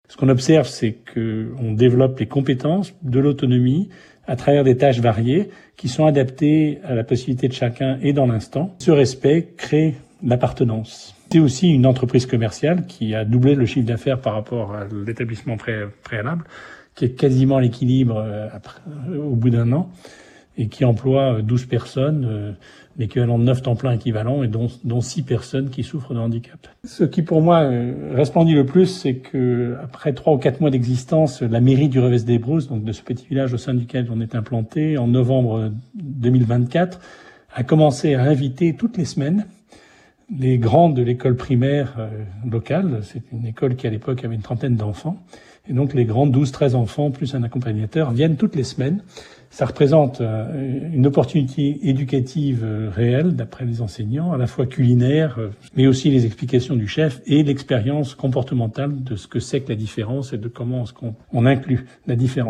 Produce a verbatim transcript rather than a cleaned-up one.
Ce qu'on observe, c'est qu'on développe les compétences, de l'autonomie, à travers des tâches variées qui sont adaptées à la possibilité de chacun et dans l'instant. Ce respect crée l'appartenance. C'est aussi une entreprise commerciale qui a doublé le chiffre d'affaires par rapport à l'établissement pré- préalable, qui est quasiment à l'équilibre après, au bout d'un an, et qui emploie douze personnes, euh, l'équivalent de neuf temps plein équivalents, et dont, dont six personnes qui souffrent de handicap. Ce qui pour moi euh, resplendit le plus, c'est que après trois ou quatre mois d'existence, la mairie du Revez-des-Brousses, donc de ce petit village au sein duquel on est implanté, en novembre deux mille vingt-quatre, a commencé à inviter toutes les semaines les grands de l'école primaire euh, locale. C'est une école qui à l'époque avait une trentaine d'enfants. Et donc les grands douze treize enfants, plus un accompagnateur, viennent toutes les semaines. Ça représente euh, une opportunité éducative euh, réelle, d'après les enseignants, à la fois culinaire, euh, mais aussi les explications du chef et l'expérience comportementale de ce que c'est que la différence et de comment on, on inclut la différence.